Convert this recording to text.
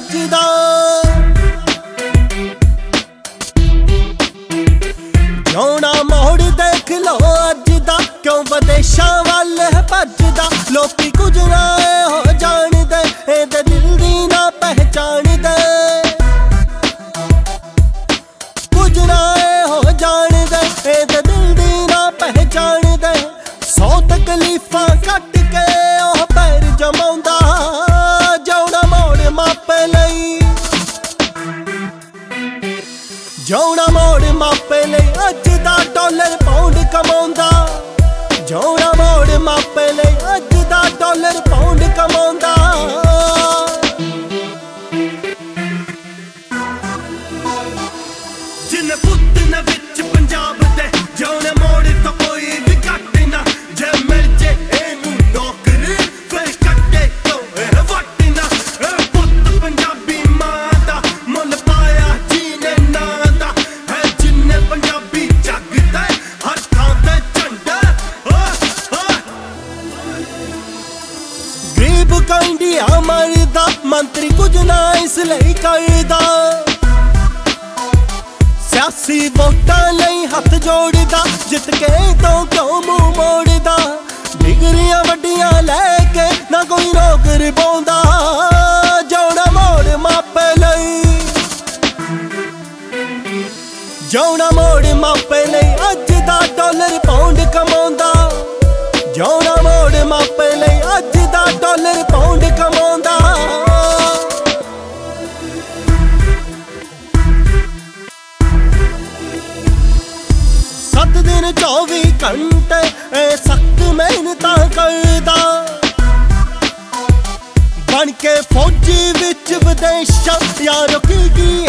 अज दा। जोना मोड़ देख लो अज दा, क्यों विदेशां वाल भजदा। लोकी कुछ ना हो जाणदे, इहदे दिल दी ना पहचानदे। कुछ ना हो जाणदे, इहदे दिल दी ना पहचानदे। 100 तकलीफां कट के ओह पैर जमाउंदा, जोना मोड़ मापे लई। जोना मोड़ मापे लई अज दा डॉलर पाउंड कमाउंदा। जोना मोड़ मापे लई अज दा डॉलर पाउंड कमाउंदा। जिन्ने पुत्त ने विच पंजाब दे, जोने मोड़ तो कोई भी घट ना। जे मिल जे इनू नौकरी, फिर कट्टे तो वट ना। पुत्त पंजाबी मां दा, मुल पाया जीने नां दा। है जिन्ने पंजाबी जगदा, हर थां ते झंडा। गरीब का इंडिया मरदा, मंत्री कुछ ना इसलिए करदा। सियासी वोटां लई हथ जोड़दा, जित के तो क्यों मुंह मोड़दा। डिगरियां वड्डियां लैके ना कोई नौकरी पाउंदा, जोना मोड़ मापे लई। जोना मोड़ मापे लई अज दा डॉलर पाउंड कमाउंदा। जोना मोड़ मापे लई अज दा डॉलर पाउंड कमाउंदा। 7 दिन 24 घंटे सख्त मेहनतां करदा। बन के फौजी विच विदेशां यारो की